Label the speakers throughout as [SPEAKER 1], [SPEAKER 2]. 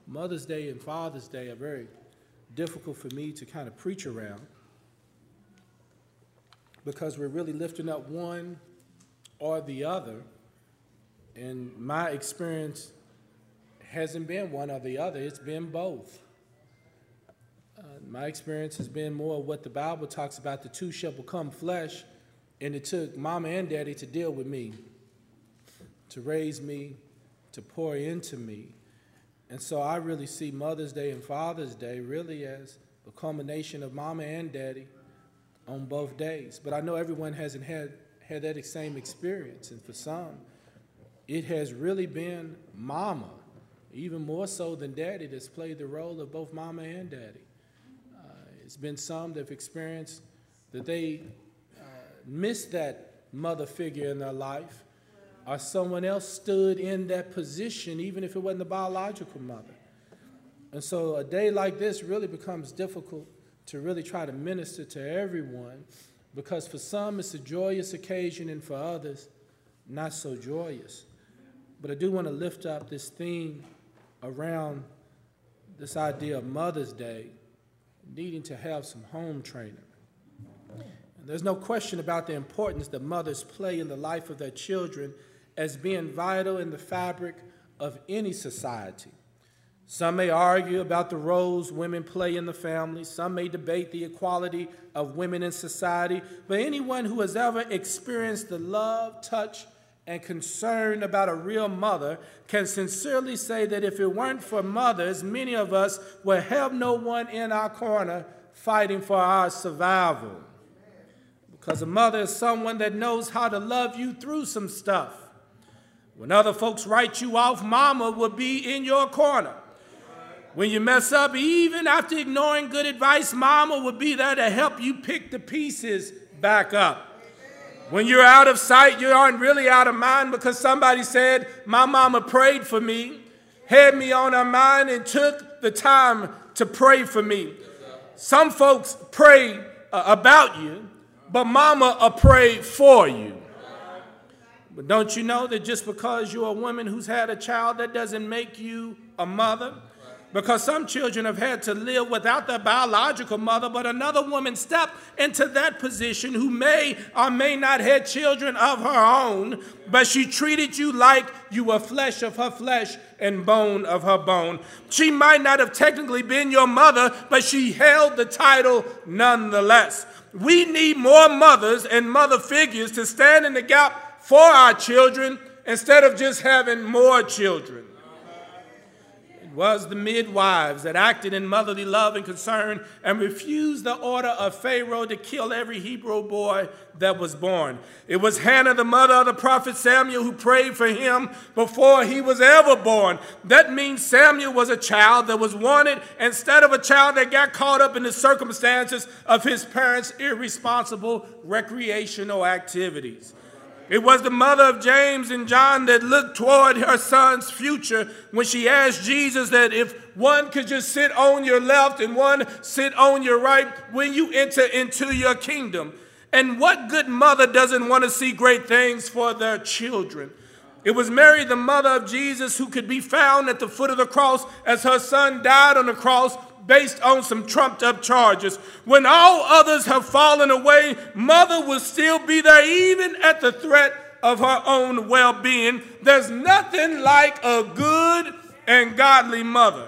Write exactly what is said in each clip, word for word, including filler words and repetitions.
[SPEAKER 1] Mother's Day and Father's Day are very difficult for me to kind of preach around because we're really lifting up one or the other. And my experience hasn't been one or the other. It's been both. Uh, my experience has been more what the Bible talks about, the two shall become flesh, and it took mama and daddy to deal with me, to raise me, to pour into me. And so I really see Mother's Day and Father's Day really as a culmination of mama and daddy on both days. But I know everyone hasn't had, had that same experience, and for some, it has really been mama, even more so than daddy, that's played the role of both mama and daddy. Uh, it's been some that have experienced that they uh, missed that mother figure in their life, or someone else stood in that position, even if it wasn't the biological mother. And so a day like this really becomes difficult to really try to minister to everyone, because for some it's a joyous occasion and for others not so joyous. But I do want to lift up this theme around this idea of Mother's Day needing to have some home training. And there's no question about the importance that mothers play in the life of their children as being vital in the fabric of any society. Some may argue about the roles women play in the family. Some may debate the equality of women in society. But anyone who has ever experienced the love, touch, and concern about a real mother can sincerely say that if it weren't for mothers, many of us would have no one in our corner fighting for our survival. Because a mother is someone that knows how to love you through some stuff. When other folks write you off, mama will be in your corner. When you mess up, even after ignoring good advice, mama will be there to help you pick the pieces back up. When you're out of sight, you aren't really out of mind, because somebody said, my mama prayed for me, had me on her mind, and took the time to pray for me. Some folks pray uh, about you, but mama will pray for you. But don't you know that just because you're a woman who's had a child, that doesn't make you a mother? Because some children have had to live without their biological mother, but another woman stepped into that position who may or may not have children of her own, but she treated you like you were flesh of her flesh and bone of her bone. She might not have technically been your mother, but she held the title nonetheless. We need more mothers and mother figures to stand in the gap for our children instead of just having more children. It was the midwives that acted in motherly love and concern and refused the order of Pharaoh to kill every Hebrew boy that was born. It was Hannah, the mother of the prophet Samuel, who prayed for him before he was ever born. That means Samuel was a child that was wanted instead of a child that got caught up in the circumstances of his parents' irresponsible recreational activities. It was the mother of James and John that looked toward her son's future when she asked Jesus that if one could just sit on your left and one sit on your right when you enter into your kingdom. And what good mother doesn't want to see great things for their children? It was Mary, the mother of Jesus, who could be found at the foot of the cross as her son died on the cross based on some trumped-up charges. When all others have fallen away, mother will still be there even at the threat of her own well-being. There's nothing like a good and godly mother.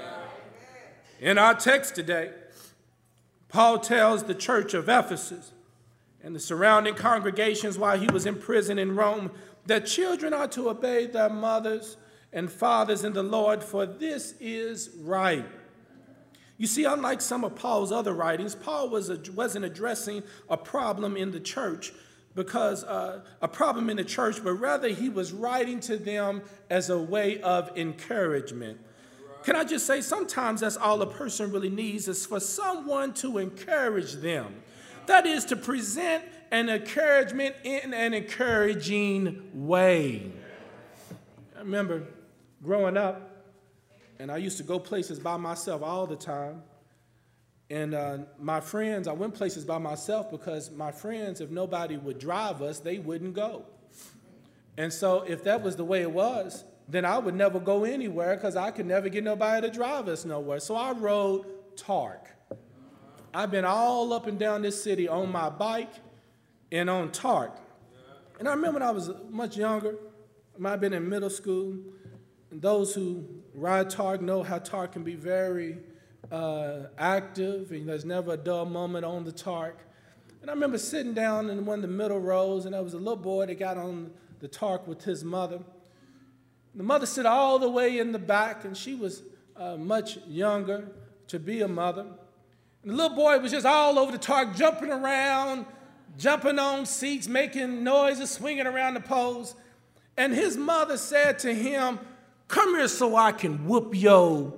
[SPEAKER 1] In our text today, Paul tells the church of Ephesus and the surrounding congregations while he was in prison in Rome that children are to obey their mothers and fathers in the Lord, for this is right. You see, unlike some of Paul's other writings, Paul was, wasn't addressing a problem in the church, because uh, a problem in the church, but rather he was writing to them as a way of encouragement. Can I just say, sometimes that's all a person really needs, is for someone to encourage them. That is, to present an encouragement in an encouraging way. I remember growing up, and I used to go places by myself all the time. And uh, my friends, I went places by myself because my friends, if nobody would drive us, they wouldn't go. And so if that was the way it was, then I would never go anywhere because I could never get nobody to drive us nowhere. So I rode Tark. I've been all up and down this city on my bike and on Tark. And I remember when I was much younger, I might have been in middle school, and those who ride Tark know how Tark can be very uh, active, and there's never a dull moment on the Tark. And I remember sitting down in one of the middle rows, and there was a little boy that got on the Tark with his mother. The mother sat all the way in the back, and she was uh, much younger to be a mother. And the little boy was just all over the Tark, jumping around, jumping on seats, making noises, swinging around the poles. And his mother said to him, "Come here so I can whoop yo."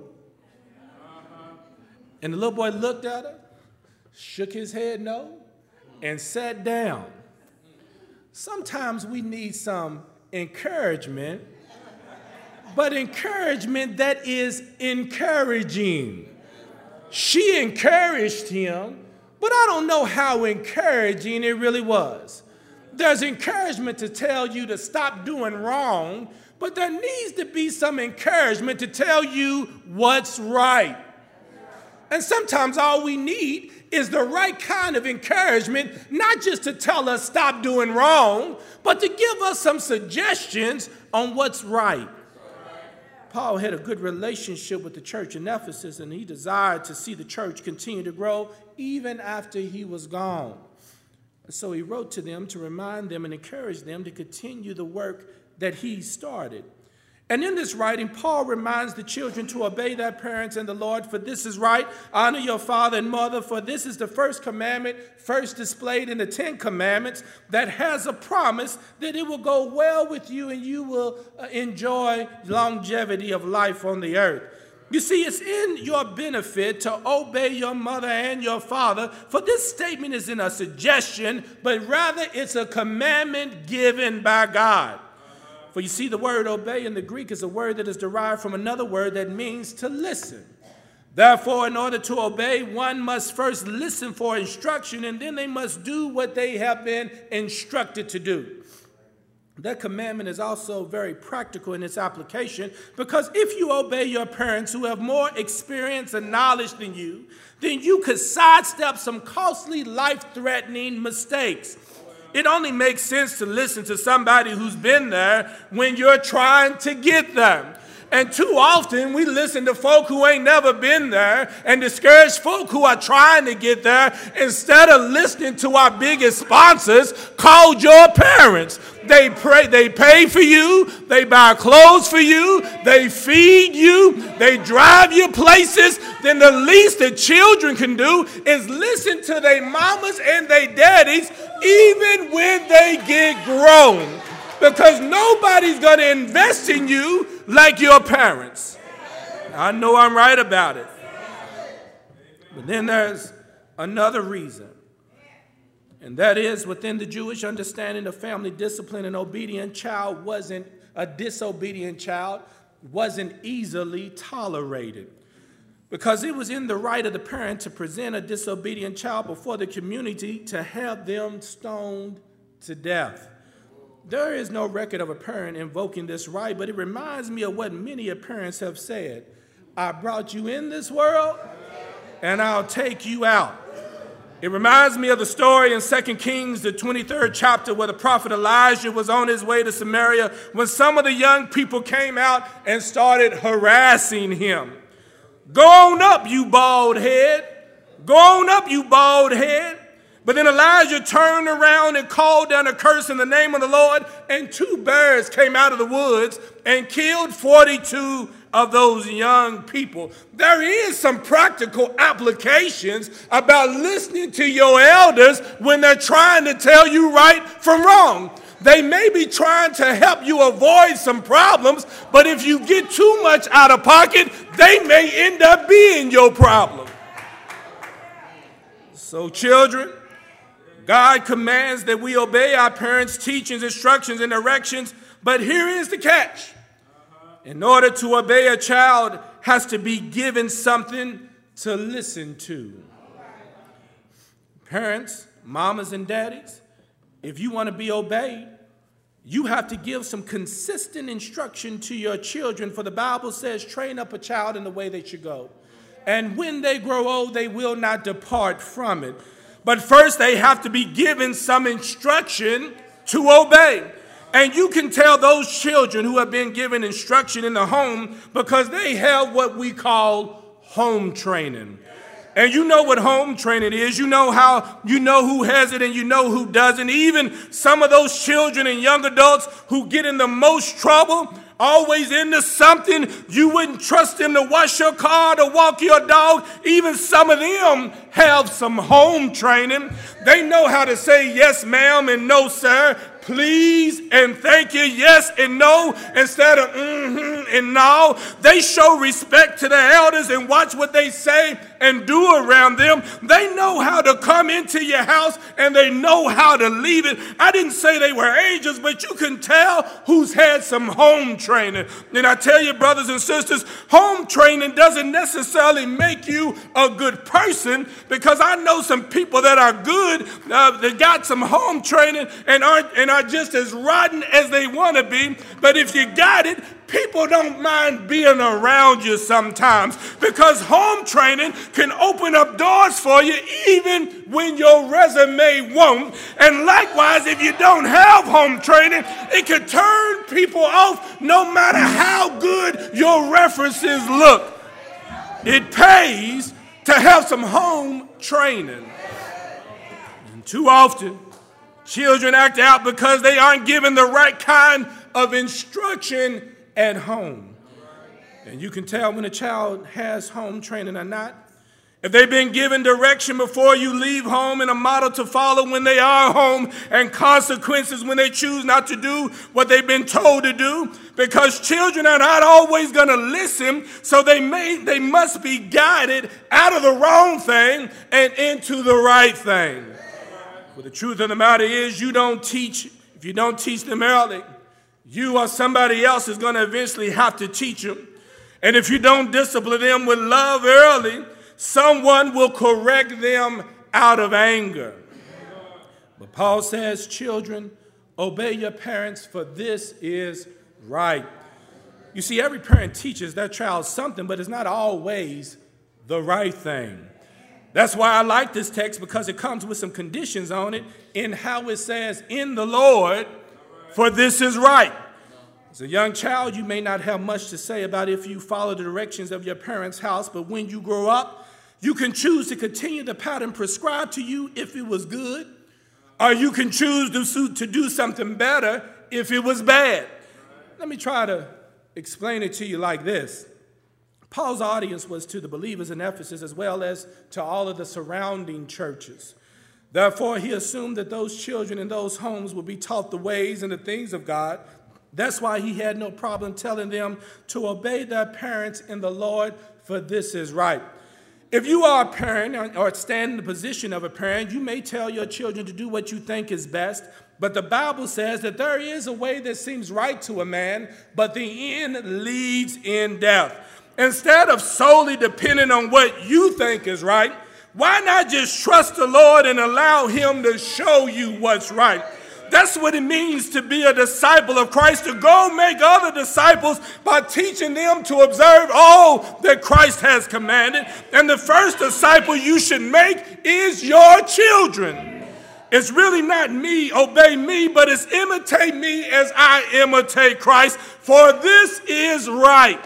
[SPEAKER 1] And the little boy looked at her, shook his head no, and sat down. Sometimes we need some encouragement, but encouragement that is encouraging. She encouraged him, but I don't know how encouraging it really was. There's encouragement to tell you to stop doing wrong, but there needs to be some encouragement to tell you what's right. And sometimes all we need is the right kind of encouragement, not just to tell us stop doing wrong, but to give us some suggestions on what's right. Paul had a good relationship with the church in Ephesus, and he desired to see the church continue to grow even after he was gone. So he wrote to them to remind them and encourage them to continue the work that he started. And in this writing, Paul reminds the children to obey their parents and the Lord, for this is right. Honor your father and mother, for this is the first commandment, first displayed in the Ten Commandments, that has a promise that it will go well with you and you will uh, enjoy longevity of life on the earth. You see, it's in your benefit to obey your mother and your father, for this statement isn't a suggestion, but rather it's a commandment given by God. For you see, the word obey in the Greek is a word that is derived from another word that means to listen. Therefore, in order to obey, one must first listen for instruction, and then they must do what they have been instructed to do. That commandment is also very practical in its application, because if you obey your parents who have more experience and knowledge than you, then you could sidestep some costly, life-threatening mistakes. It only makes sense to listen to somebody who's been there when you're trying to get there. And too often we listen to folk who ain't never been there and discourage folk who are trying to get there instead of listening to our biggest sponsors called your parents. They pray, they pay for you, they buy clothes for you, they feed you, they drive you places. Then the least the children can do is listen to their mamas and their daddies even when they get grown. Because nobody's going to invest in you like your parents. I know I'm right about it. But then there's another reason. And that is, within the Jewish understanding of family discipline, an obedient child wasn't, a disobedient child wasn't easily tolerated. Because it was in the right of the parent to present a disobedient child before the community to have them stoned to death. There is no record of a parent invoking this right, but it reminds me of what many parents have said. I brought you in this world, and I'll take you out. It reminds me of the story in Second Kings, the twenty-third chapter, where the prophet Elijah was on his way to Samaria when some of the young people came out and started harassing him. Go on up, you bald head. Go on up, you bald head. But then Elijah turned around and called down a curse in the name of the Lord, and two bears came out of the woods and killed forty-two of those young people. There is some practical applications about listening to your elders when they're trying to tell you right from wrong. They may be trying to help you avoid some problems, but if you get too much out of pocket, they may end up being your problem. So, children, God commands that we obey our parents' teachings, instructions, and directions, but here is the catch. In order to obey, a child has to be given something to listen to. Parents, mamas, and daddies, if you want to be obeyed, you have to give some consistent instruction to your children, for the Bible says, train up a child in the way they should go. And when they grow old, they will not depart from it. But first, they have to be given some instruction to obey. And you can tell those children who have been given instruction in the home because they have what we call home training. And you know what home training is. You know how, you know who has it and you know who doesn't. Even some of those children and young adults who get in the most trouble, always into something, you wouldn't trust them to wash your car, to walk your dog. Even some of them have some home training. They know how to say yes, ma'am, and no, sir. Please and thank you, yes and no, instead of mm-hmm and no. They show respect to the elders and watch what they say and do around them. They know how to come into your house and they know how to leave it. I didn't say they were angels, but you can tell who's had some home training. And I tell you, brothers and sisters, home training doesn't necessarily make you a good person, because I know some people that are good, uh, that got some home training and aren't and are just as rotten as they want to be. But if you got it, people don't mind being around you sometimes, because home training can open up doors for you even when your resume won't. And likewise, if you don't have home training, it can turn people off no matter how good your references look. It pays to have some home training. And too often, children act out because they aren't given the right kind of instruction at home. And you can tell when a child has home training or not. If they've been given direction before you leave home and a model to follow when they are home, and consequences when they choose not to do what they've been told to do, because children are not always going to listen, so they may they must be guided out of the wrong thing and into the right thing. But the truth of the matter is, you don't teach, if you don't teach them early, you or somebody else is going to eventually have to teach them. And if you don't discipline them with love early, someone will correct them out of anger. But Paul says, children, obey your parents, for this is right. You see, every parent teaches their child something, but it's not always the right thing. That's why I like this text, because it comes with some conditions on it in how it says, in the Lord, for this is right. As a young child, you may not have much to say about if you follow the directions of your parents' house, but when you grow up, you can choose to continue the pattern prescribed to you if it was good, or you can choose to, to do something better if it was bad. Let me try to explain it to you like this. Paul's audience was to the believers in Ephesus as well as to all of the surrounding churches. Therefore, he assumed that those children in those homes would be taught the ways and the things of God. That's why he had no problem telling them to obey their parents in the Lord, for this is right. If you are a parent or stand in the position of a parent, you may tell your children to do what you think is best, but the Bible says that there is a way that seems right to a man, but the end leads in death. Instead of solely depending on what you think is right, why not just trust the Lord and allow him to show you what's right? That's what it means to be a disciple of Christ, to go make other disciples by teaching them to observe all that Christ has commanded. And the first disciple you should make is your children. It's really not me, obey me, but it's imitate me as I imitate Christ, for this is right.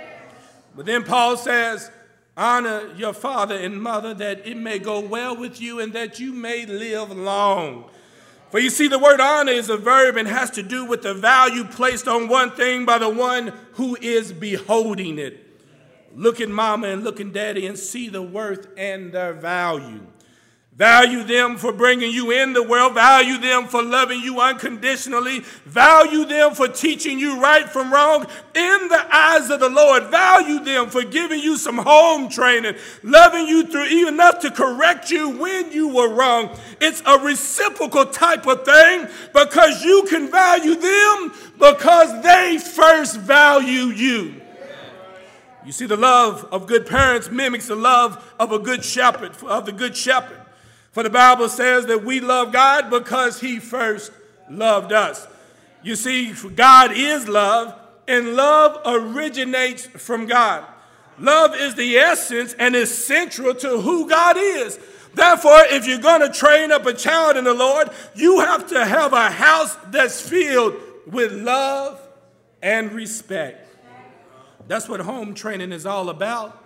[SPEAKER 1] But then Paul says, honor your father and mother, that it may go well with you and that you may live long. For you see, the word honor is a verb and has to do with the value placed on one thing by the one who is beholding it. Look at mama and look at daddy and see the worth and their value. Value them for bringing you in the world. Value them for loving you unconditionally. Value them for teaching you right from wrong in the eyes of the Lord. Value them for giving you some home training, loving you through even enough to correct you when you were wrong. It's a reciprocal type of thing, because you can value them because they first value you. You see, the love of good parents mimics the love of a good shepherd, of the good shepherd. For the Bible says that we love God because he first loved us. You see, God is love, and love originates from God. Love is the essence and is central to who God is. Therefore, if you're going to train up a child in the Lord, you have to have a house that's filled with love and respect. That's what home training is all about.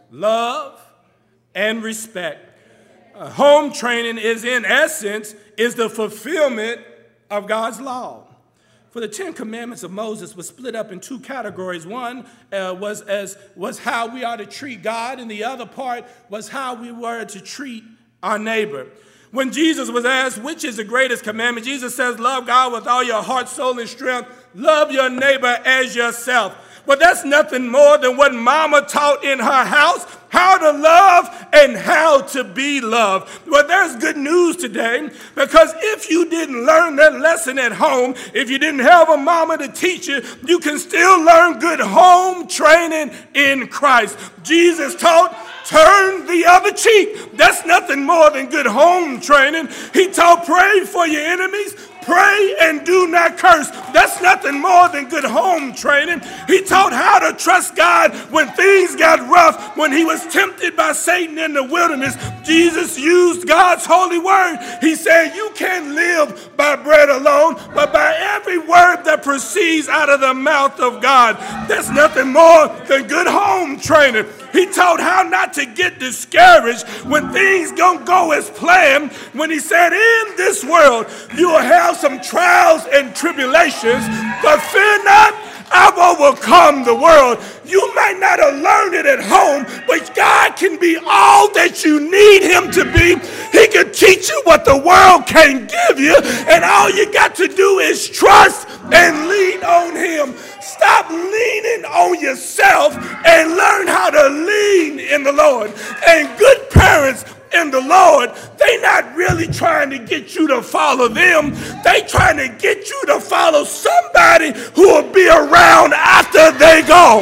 [SPEAKER 1] Love and respect. Uh, home training is, in essence, is the fulfillment of God's law. For the Ten Commandments of Moses was split up in two categories. One uh, was as was how we are to treat God, and the other part was how we were to treat our neighbor. When Jesus was asked, which is the greatest commandment, Jesus says, love God with all your heart, soul, and strength. Love your neighbor as yourself. But that's nothing more than what Mama taught in her house, how to love and how to be loved. Well, there's good news today, because if you didn't learn that lesson at home, if you didn't have a mama to teach you, you can still learn good home training in Christ. Jesus taught, turn the other cheek. That's nothing more than good home training. He taught, pray for your enemies. Pray and do not curse. That's nothing more than good home training. He taught how to trust God when things got rough. When he was tempted by Satan in the wilderness, Jesus used God's holy word. He said, you can't live by bread alone, but by every word that proceeds out of the mouth of God. That's nothing more than good home training. He taught how not to get discouraged when things don't go as planned. When he said, in this world, you will have some trials and tribulations, but fear not, I've overcome the world. You might not have learned it at home, but God can be all that you need him to be. He can teach you what the world can't give you, and all you got to do is trust and lean on him. Stop leaning on yourself and learn how to lean in the Lord. And good parents in the Lord, they not really trying to get you to follow them. They trying to get you to follow somebody who will be around after they go.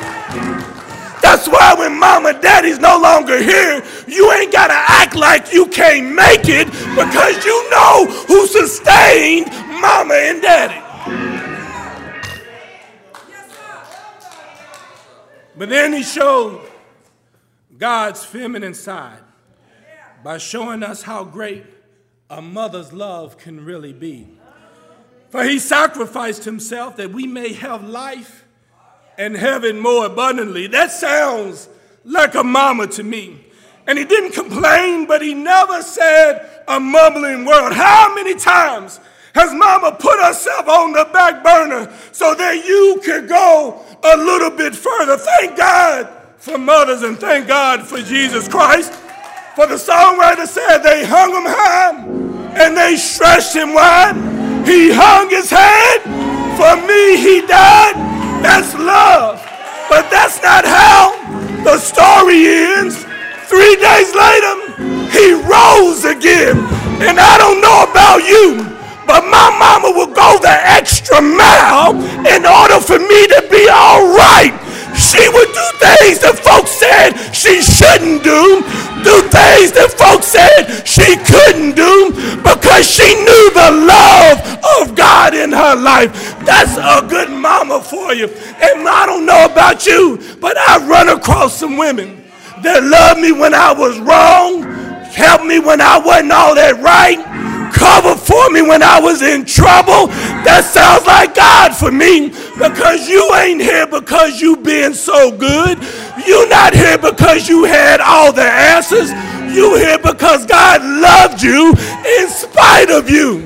[SPEAKER 1] That's why when mom and daddy's no longer here, you ain't got to act like you can't make it, because you know who sustained mama and daddy. But then he showed God's feminine side by showing us how great a mother's love can really be. For he sacrificed himself that we may have life and have it more abundantly. That sounds like a mama to me. And he didn't complain, but he never said a mumbling word. How many times has mama put herself on the back burner so that you could go a little bit further? Thank God for mothers, and thank God for Jesus Christ. For the songwriter said they hung him high and they stretched him wide. He hung his head. For me, he died. That's love. But that's not how the story ends. Three days later, he rose again. And I don't know about you, but my mama will go the extra mile in order for me to be all right. She would do things that folks said she shouldn't do, do things that folks said she couldn't do, because she knew the love of God in her life. That's a good mama for you. And I don't know about you, but I run across some women that loved me when I was wrong, helped me when I wasn't all that right, cover for me when I was in trouble. That sounds like God for me, because you ain't here because you been so good. You not here because you had all the answers. You here because God loved you in spite of you.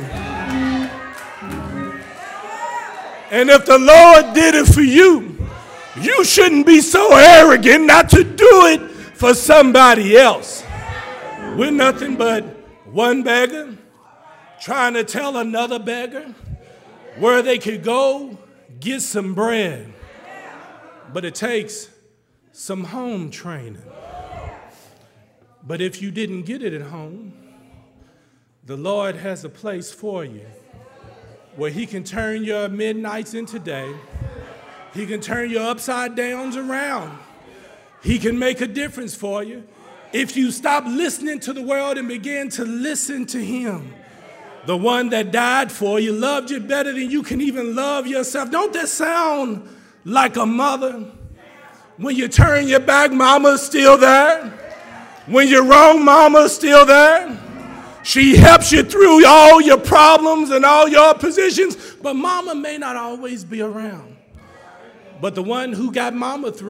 [SPEAKER 1] And if the Lord did it for you, you shouldn't be so arrogant not to do it for somebody else. We're nothing but one beggar trying to tell another beggar where they could go get some bread. But it takes some home training. But if you didn't get it at home, the Lord has a place for you where he can turn your midnights into day. He can turn your upside downs around. He can make a difference for you if you stop listening to the world and begin to listen to him. The one that died for you loved you better than you can even love yourself. Don't that sound like a mother? When you turn your back, mama's still there. When you're wrong, mama's still there. She helps you through all your problems and all your positions, but mama may not always be around. But the one who got mama through